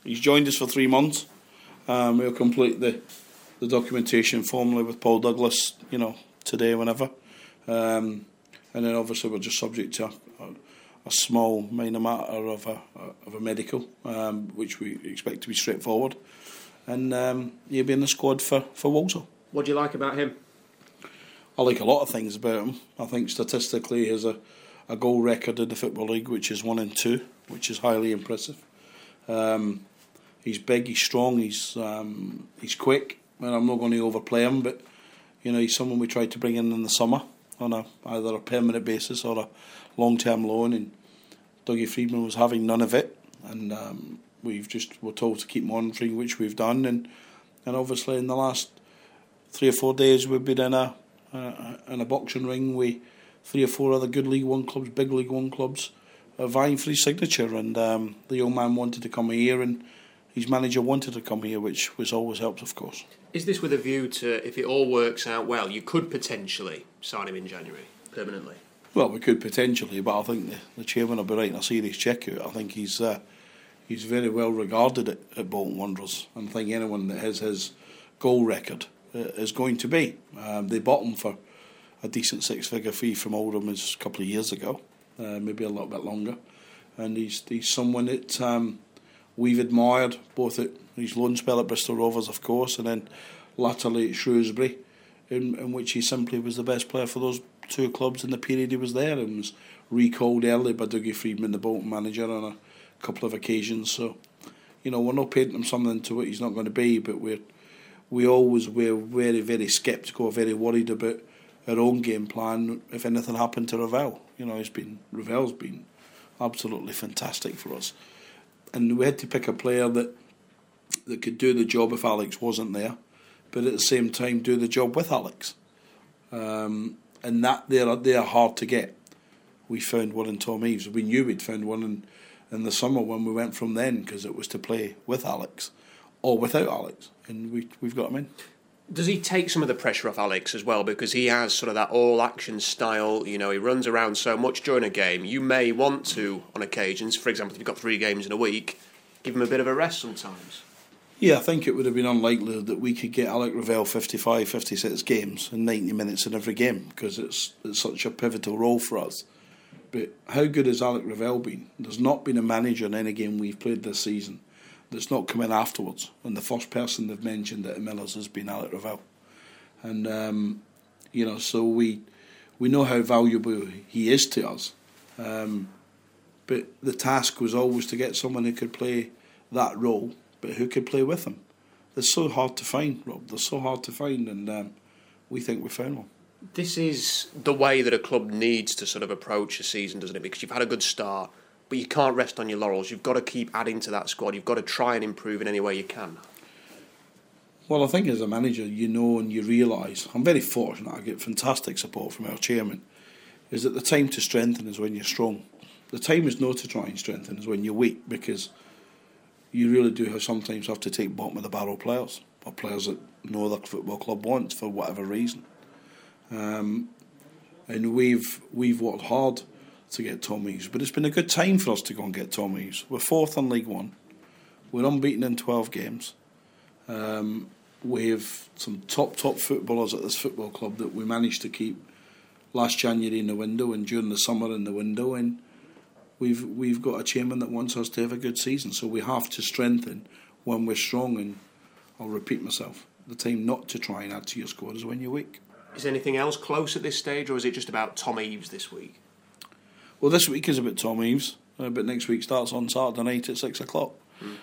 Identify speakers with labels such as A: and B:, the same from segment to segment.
A: He's joined us for 3 months. We'll complete the documentation formally with Paul Douglas, today, whenever. And then obviously we're just subject to a small minor matter of a medical, which we expect to be straightforward. And he'll be in the squad for Walsall.
B: What do you like about him?
A: I like a lot of things about him. I think statistically he has a goal record in the Football League which is 1 and 2, which is highly impressive. He's big, he's strong, he's quick. And I'm not going to overplay him, but he's someone we tried to bring in the summer on either a permanent basis or a long-term loan, and Dougie Freedman was having none of it, and we're told to keep monitoring, which we've done, and obviously in the last 3 or 4 days we've been in a boxing ring with 3 or 4 other good League One clubs, big League One clubs, vying for his signature, and the young man wanted to come here, and his manager wanted to come here, which always helps, of course.
B: Is this with a view to, if it all works out well, you could potentially sign him in January permanently?
A: Well, we could potentially, but I think the chairman will be writing a serious cheque out. I think he's very well regarded at Bolton Wanderers, and I think anyone that has his goal record is going to be. They bought him for a decent 6-figure fee from Oldham a couple of years ago, maybe a little bit longer, and he's someone that we've admired both at his loan spell at Bristol Rovers, of course, and then latterly at Shrewsbury, in which he simply was the best player for those 2 clubs in the period he was there, and was recalled early by Dougie Freedman, the Bolton manager, on a couple of occasions. So, we're not painting him something to what he's not going to be, but we're very, very sceptical, very worried about our own game plan if anything happened to Ravel. Ravel's been absolutely fantastic for us. And we had to pick a player that could do the job if Alex wasn't there, but at the same time do the job with Alex. And that they're hard to get. We found one in Tom Eaves. We knew we'd found one in the summer when we went from then, because it was to play with Alex or without Alex, and we've got him in.
B: Does he take some of the pressure off Alex as well? Because he has sort of that all-action style. He runs around so much during a game. You may want to, on occasions, for example, if you've got 3 games in a week, give him a bit of a rest sometimes.
A: Yeah, I think it would have been unlikely that we could get Alec Ravel 55, 56 games and 90 minutes in every game, because it's such a pivotal role for us. But how good has Alec Ravel been? There's not been a manager in any game we've played this season that's not come in afterwards, and the first person they've mentioned at Millers has been Alec Ravel. And so we know how valuable he is to us, but the task was always to get someone who could play that role, but who could play with him. They're so hard to find, Rob. They're so hard to find, and we think we found one.
B: This is the way that a club needs to sort of approach a season, doesn't it? Because you've had a good start, but you can't rest on your laurels. You've got to keep adding to that squad. You've got to try and improve in any way you can.
A: Well, I think as a manager, and you realise, I'm very fortunate, I get fantastic support from our chairman, is that the time to strengthen is when you're strong. The time is not to try and strengthen is when you're weak, because you really do sometimes have to take bottom of the barrel players, or players that no other football club wants for whatever reason. And we've worked hard to get Tom Eaves, but it's been a good time for us to go and get Tom Eaves. We're 4th in League One. We're unbeaten in 12 games. We have some top footballers at this football club that we managed to keep last January in the window and during the summer in the window, and we've got a chairman that wants us to have a good season, so we have to strengthen when we're strong. And I'll repeat myself, the time not to try and add to your squad is when you're weak.
B: Is anything else close at this stage, or is it just about Tom Eaves this week?
A: Well, this week is about Tom Eaves, but next week starts on Saturday night at 6 o'clock.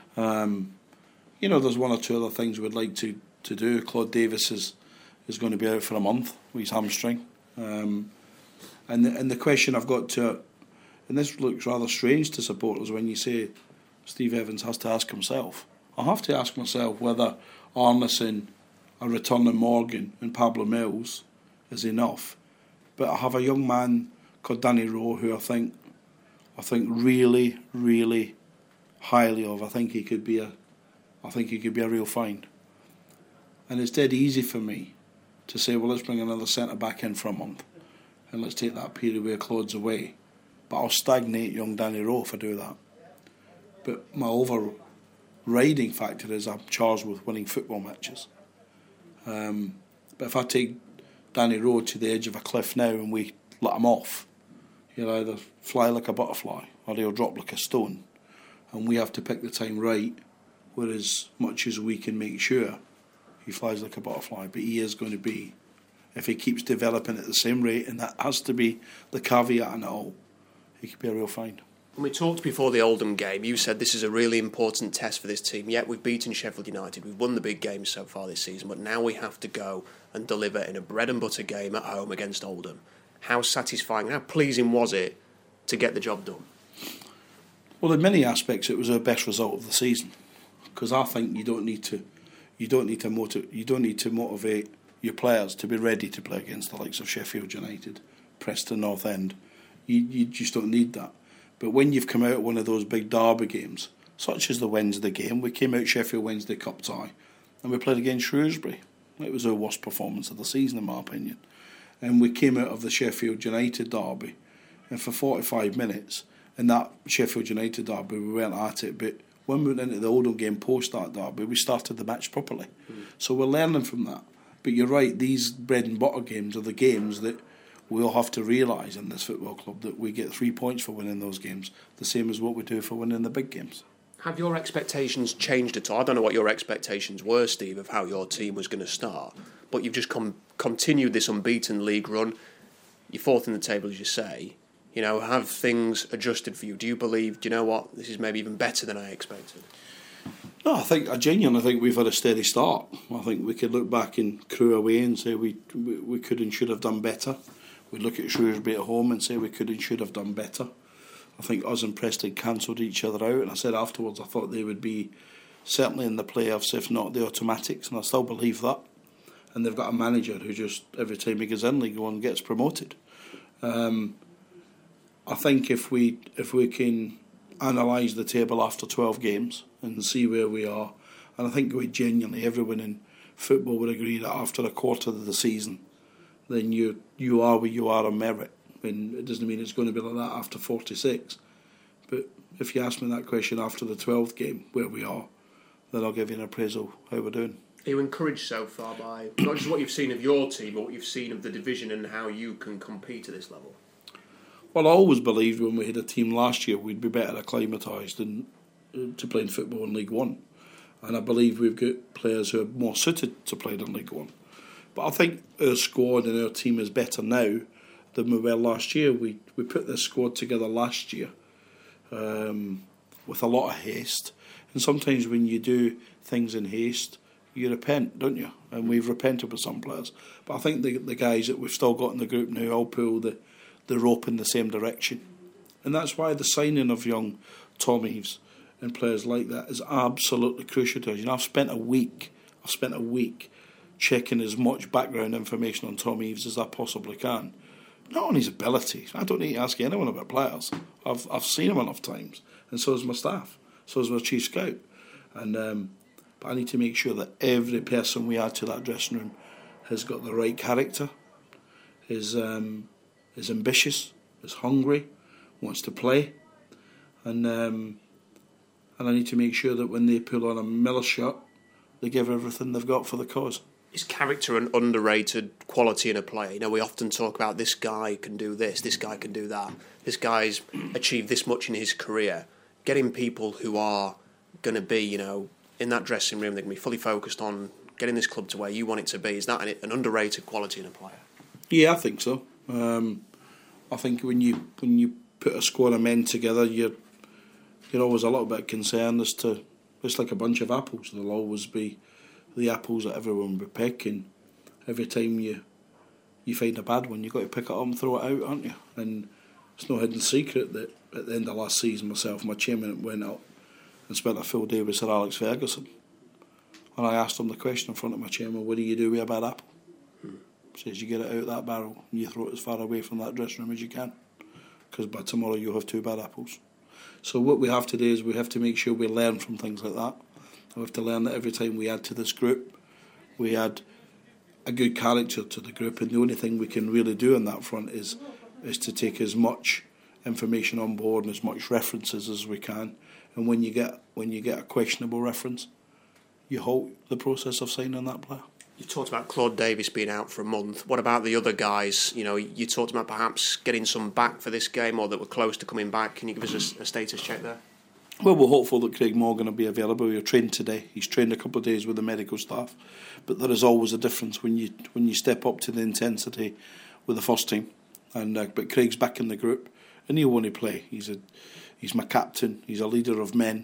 A: There's 1 or 2 other things we'd like to do. Claude Davis is going to be out for a month with his hamstring. And the question I've got to, and this looks rather strange to supporters when you say Steve Evans has to ask himself. I have to ask myself whether Arneson, a returning Morgan and Pablo Mills is enough. But I have a young man called Danny Rowe who I think really, really highly of. I think he could be a real find. And it's dead easy for me to say, well, let's bring another centre back in for a month and let's take that period where Claude's away. But I'll stagnate young Danny Rowe if I do that. But my riding factor is I'm charged with winning football matches. But if I take Danny Rowe to the edge of a cliff now and we let him off, he'll either fly like a butterfly or he'll drop like a stone. And we have to pick the time right, where as much as we can make sure he flies like a butterfly. But he is going to be, if he keeps developing at the same rate, and that has to be the caveat in it all, he could be a real find.
B: When we talked before the Oldham game, you said this is a really important test for this team. Yet we've beaten Sheffield United, we've won the big games so far this season, but now we have to go and deliver in a bread and butter game at home against Oldham. How satisfying, how pleasing was it to get the job done?
A: Well, in many aspects, it was our best result of the season, because I think you don't need to motivate your players to be ready to play against the likes of Sheffield United, Preston North End. You just don't need that. But when you've come out of one of those big derby games, such as the Wednesday game, we came out Sheffield Wednesday Cup tie, and we played against Shrewsbury. It was our worst performance of the season, in my opinion. And we came out of the Sheffield United derby, and for 45 minutes, in that Sheffield United derby, we weren't at it, but when we went into the Oldham game post that derby, we started the match properly. So we're learning from that. But you're right, these bread and butter games are the games that we all have to realise in this football club, that we get 3 points for winning those games, the same as what we do for winning the big games.
B: Have your expectations changed at all? I don't know what your expectations were, Steve, of how your team was going to start, but you've just continued this unbeaten league run. You're fourth in the table, as you say. You know, have things adjusted for you? Do you believe, do you know what, this is maybe even better than I expected?
A: No, I genuinely think we've had a steady start. I think we could look back in Crewe away and say we could and should have done better. We look at Shrewsbury at home and say we could and should have done better. I think us and Preston cancelled each other out, and I said afterwards I thought they would be certainly in the playoffs, if not the automatics, and I still believe that. And they've got a manager who just, every time he goes in League One, gets promoted. I think if we can analyse the table after 12 games and see where we are, and I think genuinely everyone in football would agree that after a quarter of the season, then you are where you are on merit. And it doesn't mean it's going to be like that after 46. But if you ask me that question after the 12th game, where we are, then I'll give you an appraisal how we're doing.
B: Are you encouraged so far by not just what you've seen of your team, but what you've seen of the division and how you can compete at this level?
A: Well, I always believed when we had a team last year we'd be better acclimatised to playing football in League One. And I believe we've got players who are more suited to playing in League One. But I think our squad and our team is better now than we were last year. We put this squad together last year with a lot of haste. And sometimes when you do things in haste, you repent, don't you? And we've repented with some players. But I think the guys that we've still got in the group now all pull the rope in the same direction. And that's why the signing of young Tom Eaves and players like that is absolutely crucial to us. You know, I've spent a week checking as much background information on Tom Eaves as I possibly can. Not on his abilities. I don't need to ask anyone about players. I've seen him enough times, and so has my staff, so has my chief scout. And but I need to make sure that every person we add to that dressing room has got the right character, is ambitious, is hungry, wants to play, and I need to make sure that when they pull on a Miller shirt, they give everything they've got for the cause.
B: Is character an underrated quality in a player? You know, we often talk about this guy can do this guy can do that, this guy's achieved this much in his career. Getting people who are going to be, you know, in that dressing room, they're going to be fully focused on getting this club to where you want it to be. Is that an underrated quality in a player? Yeah,
A: I think so. I think when you put a squad of men together, you're always a little bit concerned as to, it's like a bunch of apples. There'll always be the apples that everyone will be picking. Every time you find a bad one, you've got to pick it up and throw it out, aren't you? And it's no hidden secret that at the end of last season, myself and my chairman went out and spent a full day with Sir Alex Ferguson. And I asked him the question in front of my chairman, what do you do with a bad apple? He says, you get it out that barrel and you throw it as far away from that dressing room as you can, because by tomorrow you'll have 2 bad apples. So what we have to do is we have to make sure we learn from things like that. We have to learn that every time we add to this group, we add a good character to the group, and the only thing we can really do on that front is to take as much information on board and as much references as we can, And when you get a questionable reference, you halt the process of signing that player.
B: You talked about Claude Davis being out for a month. What about the other guys? You know, you talked about perhaps getting some back for this game or that were close to coming back. Can you give us a status check there?
A: Well, we're hopeful that Craig Morgan will be available. He trained today. He's trained a couple of days with the medical staff. But there is always a difference when you step up to the intensity with the first team. And but Craig's back in the group, and he'll want to play. He's my captain. He's a leader of men.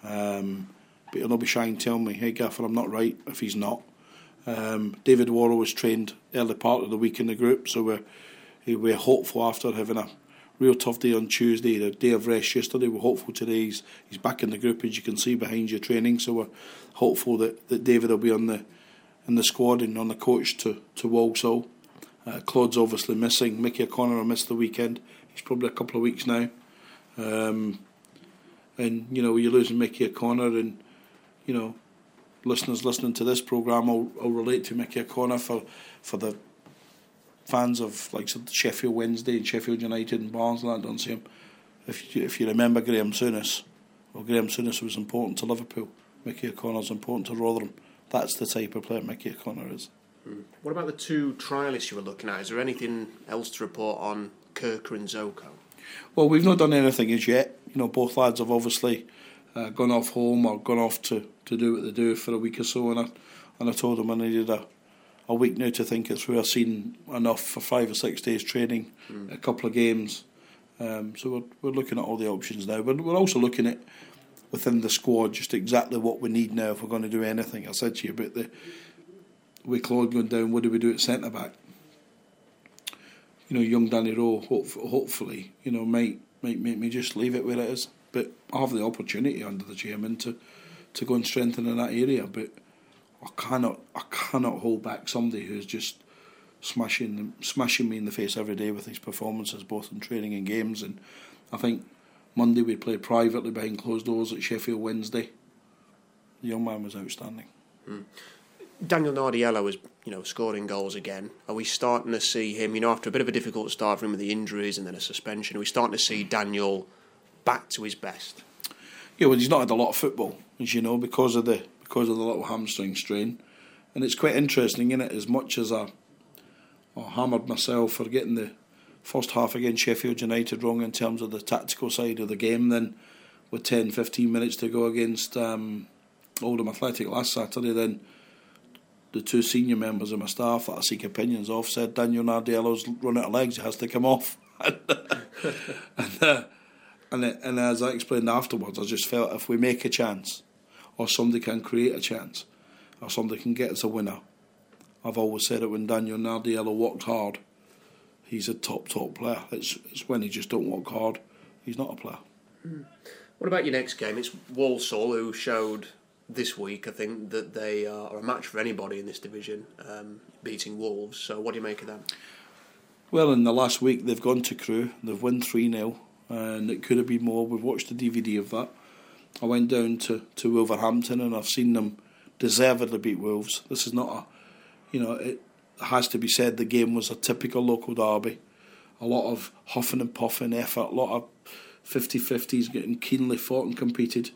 A: But he'll not be shy and tell me, "Hey, Gaffer, I'm not right," if he's not. David Worrell was trained early part of the week in the group, so we're hopeful after having a real tough day on Tuesday, the day of rest yesterday. We're hopeful today he's back in the group, as you can see behind your training. So we're hopeful that David will be in the squad and on the coach to Walsall. Claude's obviously missing. Mickey O'Connor will miss the weekend. He's probably a couple of weeks now. And you know, you're losing Mickey O'Connor, and you know, listeners listening to this programme will relate to Mickey O'Connor for the fans of like Sheffield Wednesday and Sheffield United and Barnsley that don't see him. If you remember Graham Souness, well, Graham Souness was important to Liverpool. Mickey O'Connor's important to Rotherham. That's the type of player Mickey O'Connor is.
B: What about the two trialists you were looking at? Is there anything else to report on Kirker and Zoko?
A: Well, we've not done anything as yet. You know, both lads have obviously gone off home or gone off to do what they do for a week or so, and I told them I needed a week now to think it through. I've seen enough for 5 or 6 days training, a couple of games. So we're looking at all the options now. But we're also looking at within the squad just exactly what we need now if we're going to do anything. I said to you about with Claude going down, what do we do at centre back? You know, young Danny Rowe hopefully, you know, might make me just leave it where it is. But I have the opportunity under the chairman to go and strengthen in that area. But I cannot hold back somebody who's just smashing me in the face every day with his performances, both in training and games. And I think Monday we played privately behind closed doors at Sheffield Wednesday. The young man was outstanding.
B: Daniel Nardiello was, you know, scoring goals again. Are we starting to see him, you know, after a bit of a difficult start for him with the injuries and then a suspension, are we starting to see Daniel back to his best?
A: Yeah, well, he's not had a lot of football, as you know, because of the little hamstring strain. And it's quite interesting, isn't it? As much as I hammered myself for getting the first half against Sheffield United wrong in terms of the tactical side of the game, then with 10-15 minutes to go against Oldham Athletic last Saturday, then the two senior members of my staff that I seek opinions of said Daniel Nardiello's run out of legs, he has to come off. And as I explained afterwards, I just felt if we make a chance, or somebody can create a chance, or somebody can get us a winner, I've always said it when Daniel Nardiello worked hard, he's a top player. It's when he just don't work hard, he's not a player.
B: What about your next game? It's Walsall, who showed this week, I think, that they are a match for anybody in this division, beating Wolves. So what do you make of that?
A: Well, in the last week they've gone to Crewe, they've won 3-0, and it could have been more. We've watched the DVD of that. I went down to Wolverhampton and I've seen them deservedly beat Wolves. This is not it has to be said the game was a typical local derby. A lot of huffing and puffing effort, a lot of 50-50s getting keenly fought and competed.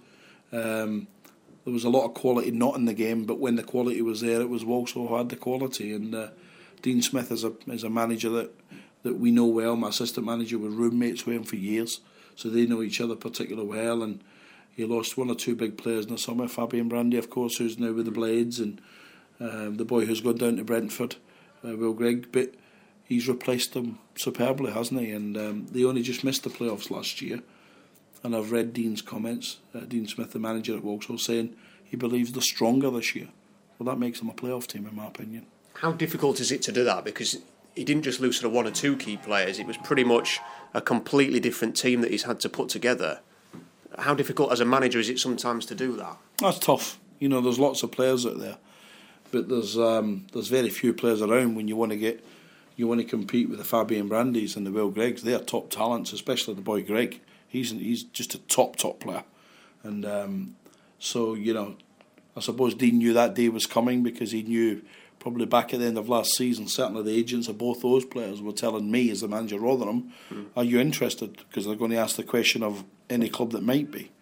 A: There was a lot of quality not in the game, but when the quality was there, it was Walsall who had the quality. And Dean Smith is a manager that we know well. My assistant manager was roommates with him for years, so they know each other particularly well. And he lost one or two big players in the summer. Fabian Brandy, of course, who's now with the Blades, and the boy who's gone down to Brentford, Will Grigg. But he's replaced them superbly, hasn't he? And they only just missed the playoffs last year. And I've read Dean's comments, Dean Smith, the manager at Walsall, saying he believes they're stronger this year. Well, that makes them a playoff team, in my opinion. How
B: difficult is it to do that? Because he didn't just lose sort of one or two key players. It was pretty much a completely different team that he's had to put together. How difficult as a manager is it sometimes to do that?
A: That's tough. You know, there's lots of players out there, but there's very few players around when you want to compete with the Fabian Brandys and the Will Griggs. They're top talents, especially the boy Grigg. He's just a top player, and so you know, I suppose Dean knew that day was coming because he knew probably back at the end of last season, certainly the agents of both those players were telling me as the manager of Rotherham, are you interested? Because they're going to ask the question of any club that might be.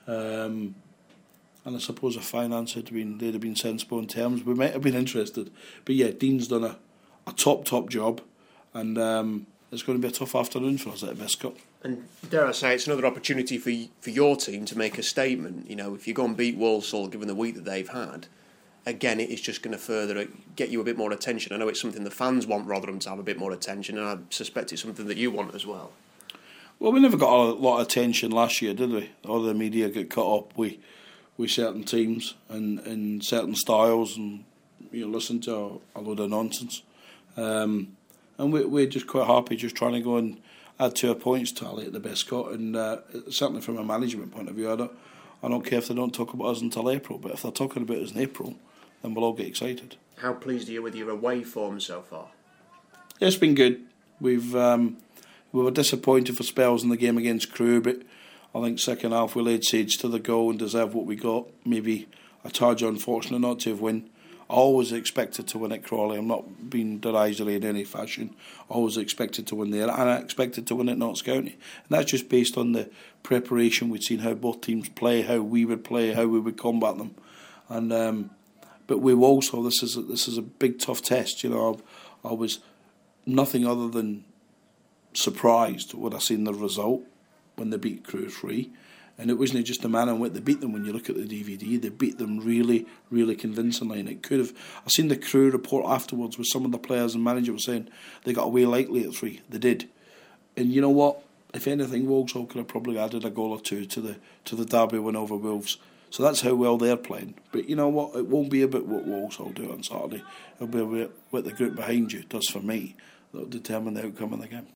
A: And I suppose if finance they'd have been sensible in terms, we might have been interested. But yeah, Dean's done a top job, and it's going to be a tough afternoon for us at the Biscup.
B: And dare I say, it's another opportunity for your team to make a statement. You know, if you go and beat Walsall, given the week that they've had, again, it is just going to further get you a bit more attention. I know it's something the fans want Rotherham to have a bit more attention, and I suspect it's something that you want as well.
A: Well, we never got a lot of attention last year, did we? All the media got caught up with certain teams and certain styles, and listen to a load of nonsense. And we're just quite happy just trying to go and add to our points tally at the Biscuit, and certainly from a management point of view, I don't care if they don't talk about us until April, but if they're talking about us in April, then we'll all get excited.
B: How pleased are you with your away form so far?
A: It's been good. We were disappointed for spells in the game against Crewe, but I think second half we laid siege to the goal and deserved what we got. Maybe a tad unfortunate not to have won. I always expected to win at Crawley. I'm not being derisory in any fashion. I always expected to win there, and I expected to win at Notts County. And that's just based on the preparation. We'd seen how both teams play, how we would play, how we would combat them. And but we also, this is a big tough test. I was nothing other than surprised when I seen the result when they beat Crewe 3. And it wasn't just the manner in which they beat them. When you look at the DVD, they beat them really, really convincingly. And it could have. I seen the Crewe report afterwards where some of the players and manager were saying they got away lightly at 3. They did. And you know what? If anything, Walsall could have probably added a goal or two to the Derby win over Wolves. So that's how well they're playing. But you know what? It won't be about what Walsall do on Saturday. It'll be about what the group behind you does for me. That'll determine the outcome of the game.